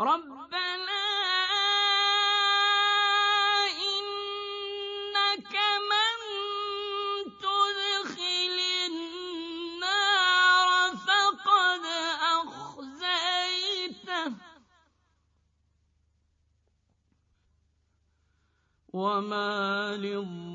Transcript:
رَبَّنَا إِنَّكَ مَن تُدْخِلِ النَّارَ فَقَدْ أَخْزَيْتَهُ ۖ وَمَا لِلظَّالِمِينَ